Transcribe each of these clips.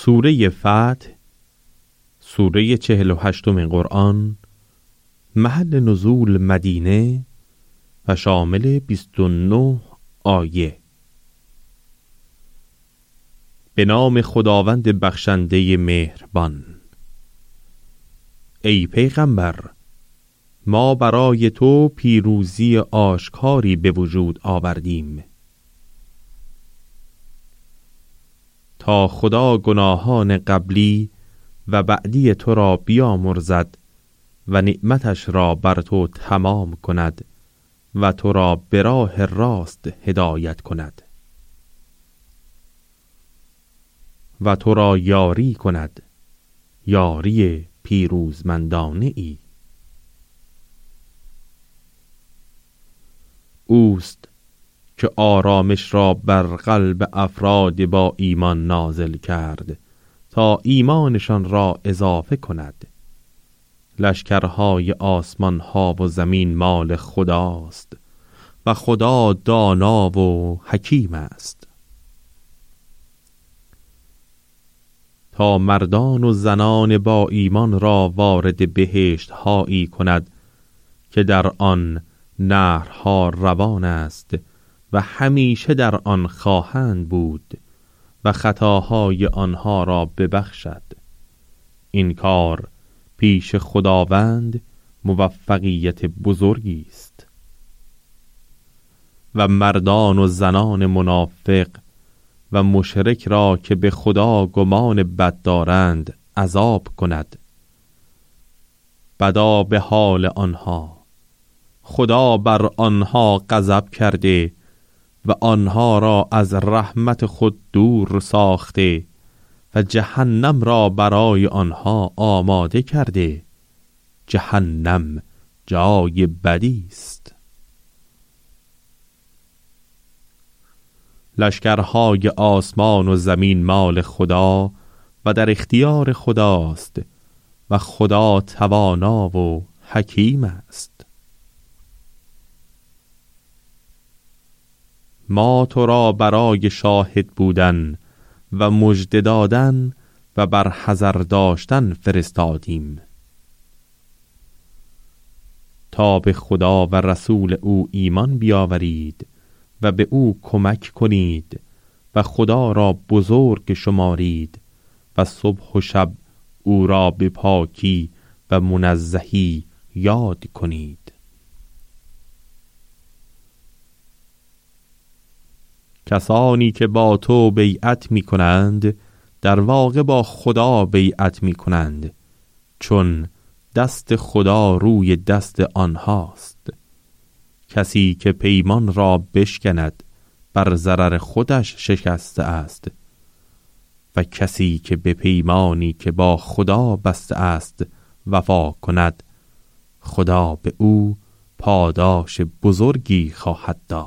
سوره فتح، سوره 48 قرآن، محل نزول مدینه و شامل 29 آیه. به نام خداوند بخشنده مهربان. ای پیغمبر، ما برای تو پیروزی آشکاری به وجود آوردیم تا خدا گناهان قبلی و بعدی تو را بیامرزد و نعمتش را بر تو تمام کند و تو را به راه راست هدایت کند و تو را یاری کند، یاری پیروزمندانه ای. اوست که آرامش را بر قلب افراد با ایمان نازل کرد تا ایمانشان را اضافه کند. لشکرهای آسمان ها و زمین مال خداست و خدا دانا و حکیم است. تا مردان و زنان با ایمان را وارد بهشت هایی کند که در آن نهرها روان است و همیشه در آن خواهند بود و خطاهای آنها را ببخشد. این کار پیش خداوند موفقیت بزرگی است. و مردان و زنان منافق و مشرک را که به خدا گمان بد دارند عذاب کند. بدا به حال آنها، خدا بر آنها غضب کرده و آنها را از رحمت خود دور ساخته و جهنم را برای آنها آماده کرده. جهنم جای بدی است. لشکرهای آسمان و زمین مال خدا و در اختیار خداست و خدا توانا و حکیم است. ما تو را برای شاهد بودن و مژده دادن و بر حذر داشتن فرستادیم تا به خدا و رسول او ایمان بیاورید و به او کمک کنید و خدا را بزرگ شمارید و صبح و شب او را به پاکی و منزهی یاد کنید. کسانی که با تو بیعت می کنند در واقع با خدا بیعت می کنند، چون دست خدا روی دست آنهاست. کسی که پیمان را بشکند بر ضرر خودش شکسته است و کسی که به پیمانی که با خدا بسته است وفا کند، خدا به او پاداش بزرگی خواهد داد.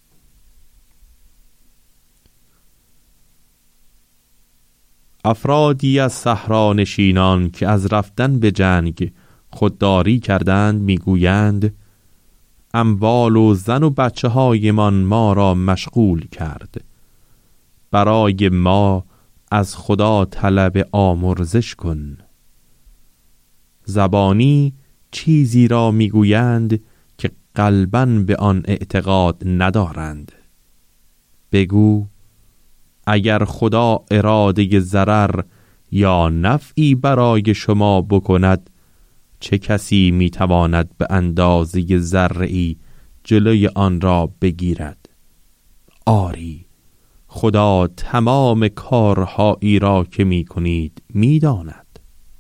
افرادی از صحرانشینان که از رفتن به جنگ خودداری کردند میگویند اموال و زن و بچه هایمان ما را مشغول کرد. برای ما از خدا طلب آمرزش کن. زبانی چیزی را میگویند که قلباً به آن اعتقاد ندارند. بگو اگر خدا اراده ضرر یا نفعی برای شما بکند، چه کسی میتواند به اندازه ذره‌ای جلوی آن را بگیرد؟ آری، خدا تمام کارهایی را که میکنید میداند.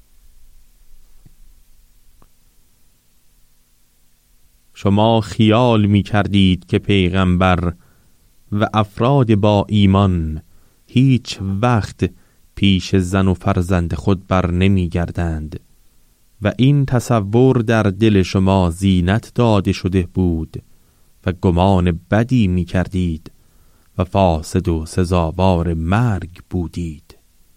شما خیال میکردید که پیغمبر و افراد با ایمان هیچ وقت پیش زن و فرزند خود بر نمی گردند و این تصور در دل شما زینت داده شده بود و گمان بدی می کردید و فاسد و سزاوار مرگ بودید.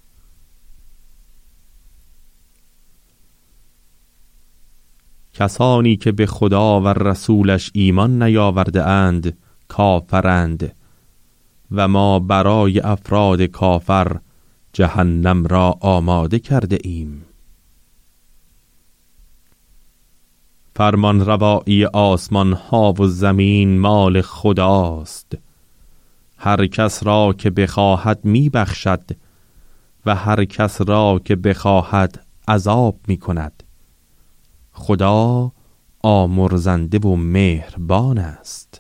کسانی که به خدا و رسولش ایمان نیاورده اند کافرند و ما برای افراد کافر جهنم را آماده کرده ایم. فرمان روایی آسمان ها و زمین مال خداست. هر کس را که بخواهد می بخشد و هر کس را که بخواهد عذاب می کند. خدا آمرزنده و مهربان است.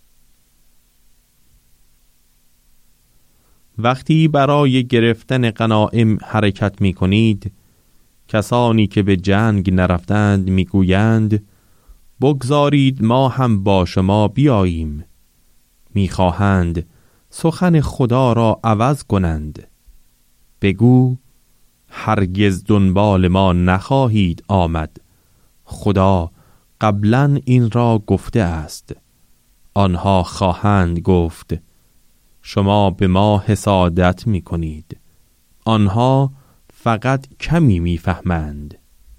وقتی برای گرفتن غنایم حرکت می کنید، کسانی که به جنگ نرفتند می گویند بگذارید ما هم با شما بیاییم. می خواهند سخن خدا را عوض کنند. بگو هرگز دنبال ما نخواهید آمد. خدا قبلا این را گفته است. آنها خواهند گفت شما به ما حسادت می کنید. آنها فقط کمی می فهمند.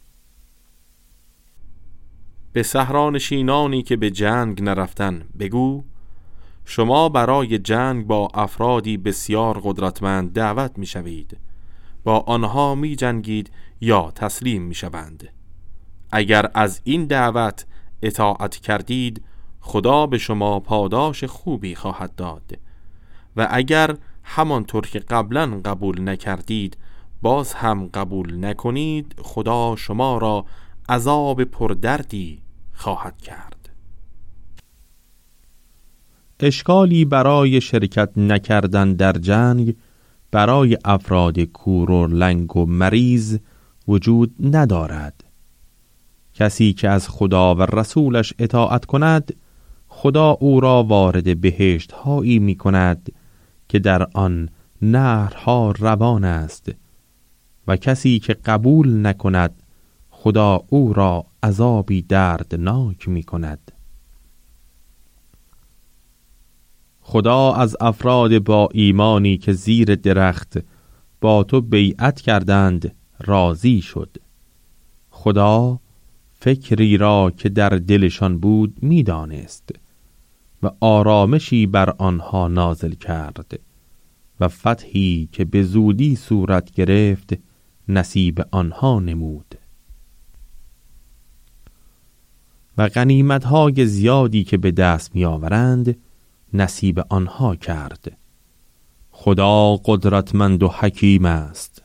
به صحرانشینانی که به جنگ نرفتن بگو شما برای جنگ با افرادی بسیار قدرتمند دعوت می شوید. با آنها می جنگید یا تسلیم می شوند. اگر از این دعوت اطاعت کردید خدا به شما پاداش خوبی خواهد داد و اگر همانطور که قبلا قبول نکردید باز هم قبول نکنید خدا شما را عذاب پردردی خواهد کرد. اشکالی برای شرکت نکردن در جنگ برای افراد کور و لنگ و مریض وجود ندارد. کسی که از خدا و رسولش اطاعت کند خدا او را وارد بهشت هایی می کند که در آن نهرها روان است و کسی که قبول نکند خدا او را عذابی دردناک می کند. خدا از افراد با ایمانی که زیر درخت با تو بیعت کردند راضی شد. خدا فکری را که در دلشان بود می دانست و آرامشی بر آنها نازل کرد و فتحی که به زودی صورت گرفت نصیب آنها نمود و غنیمت‌های زیادی که به دست می آورند نصیب آنها کرد. خدا قدرتمند و حکیم است.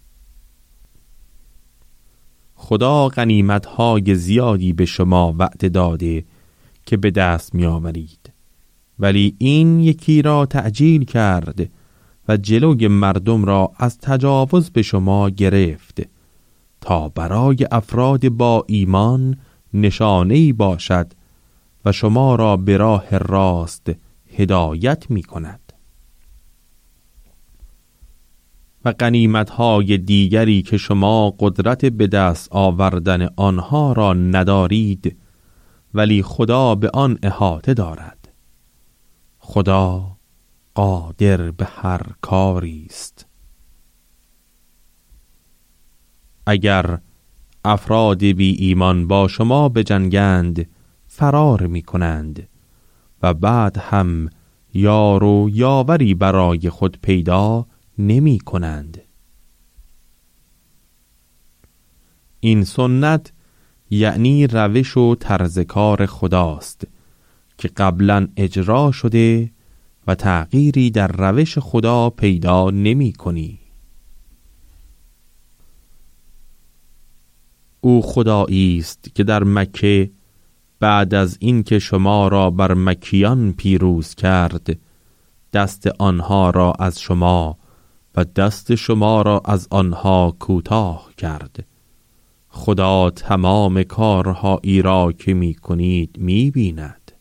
خدا غنیمت‌های زیادی به شما وعده داده که به دست می آورید، ولی این یکی را تعجیل کرد و جلوی مردم را از تجاوز به شما گرفت تا برای افراد با ایمان نشانه‌ای باشد و شما را به راه راست هدایت می کند. و غنیمت‌های دیگری که شما قدرت به دست آوردن آنها را ندارید ولی خدا به آن احاطه دارد. خدا قادر به هر کاری است. اگر افراد بی ایمان با شما بجنگند فرار می کنند و بعد هم یار و یاوری برای خود پیدا نمی کنند. این سنت یعنی روش و طرز کار خداست که قبلا اجرا شده و تغییری در روش خدا پیدا نمی کنی. او خدایی است که در مکه بعد از این که شما را بر مکیان پیروز کرد دست آنها را از شما و دست شما را از آنها کوتاه کرد. خدا تمام کارهایی را که می کنید می بیند.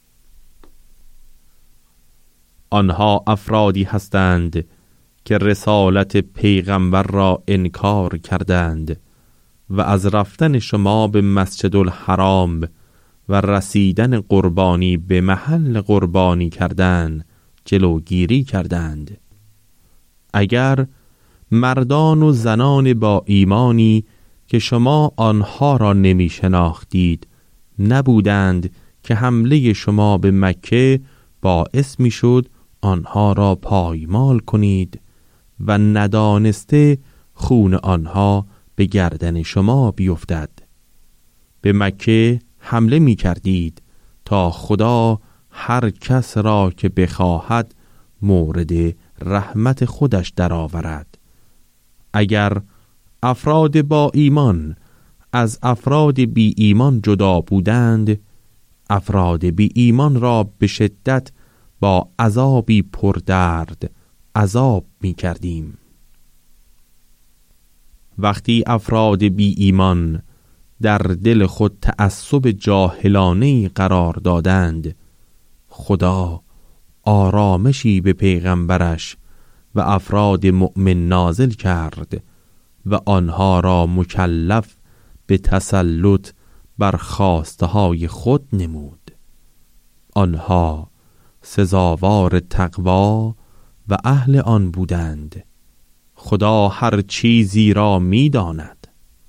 آنها افرادی هستند که رسالت پیغمبر را انکار کردند و از رفتن شما به مسجد الحرام و رسیدن قربانی به محل قربانی کردن جلوگیری کردند. اگر مردان و زنان با ایمانی که شما آنها را نمی شناختید نبودند که حمله شما به مکه باعث می شد آنها را پایمال کنید و ندانسته خون آنها به گردن شما بیفتد. به مکه حمله می کردید تا خدا هر کس را که بخواهد مورد رحمت خودش درآورد. اگر افراد با ایمان از افراد بی ایمان جدا بودند، افراد بی ایمان را به شدت با عذابی پردرد عذاب می کردیم. وقتی افراد بی ایمان در دل خود تعصب جاهلانه‌ای قرار دادند، خدا آرامشی به پیغمبرش و افراد مؤمن نازل کرد و آنها را مکلف به تسلط بر خواستهای خود نمود. آنها سزاوار تقوا و اهل آن بودند. خدا هر چیزی را می داند.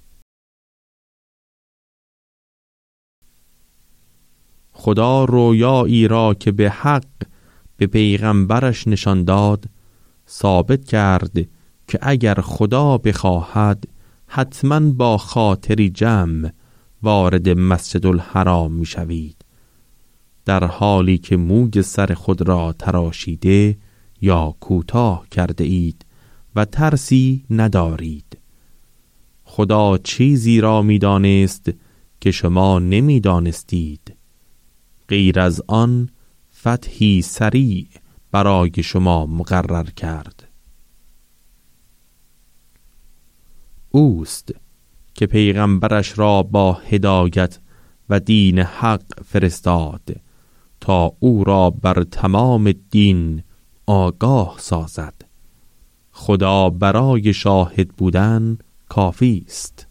خدا رویایی را که به حق به پیغمبرش نشان داد ثابت کرد که اگر خدا بخواهد حتما با خاطری جمع وارد مسجد الحرام می شوید، در حالی که موی سر خود را تراشیده یا کوتاه کرده اید و ترسی ندارید. خدا چیزی را می دانست که شما نمی دانستید. غیر از آن فتحی سریع برای شما مقرر کرد. اوست که پیغمبرش را با هدایت و دین حق فرستاد تا او را بر تمام دین آگاه سازد. خدا برای شاهد بودن کافی است.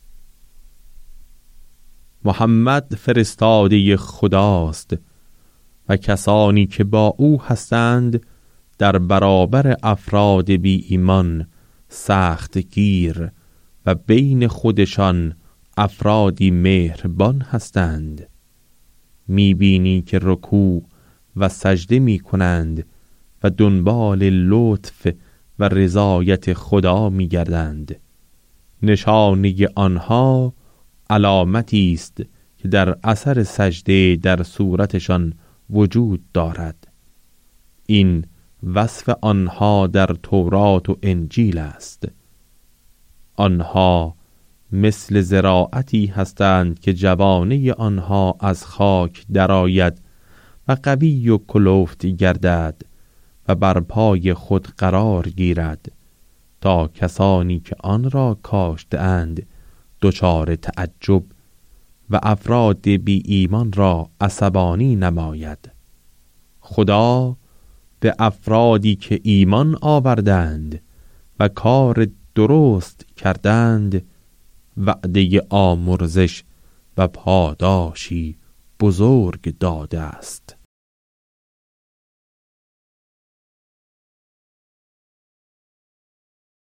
محمد فرستاده خداست و کسانی که با او هستند در برابر افراد بی ایمان سخت گیر و بین خودشان افرادی مهربان هستند. میبینی که رکوع و سجده می کنند و دنبال لطف و رضایت خدا می گردند. نشانه آنها علامتی است که در اثر سجده در صورتشان وجود دارد. این وصف آنها در تورات و انجیل است. آنها مثل زراعتی هستند که جوانه آنها از خاک درآید و قوی و کلفت گردد و بر پای خود قرار گیرد تا کسانی که آن را کاشته‌اند دچار تعجب و افراد بی ایمان را عصبانی نماید. خدا به افرادی که ایمان آوردند و کار درست کردند وعده آمرزش و پاداشی بزرگ داده است.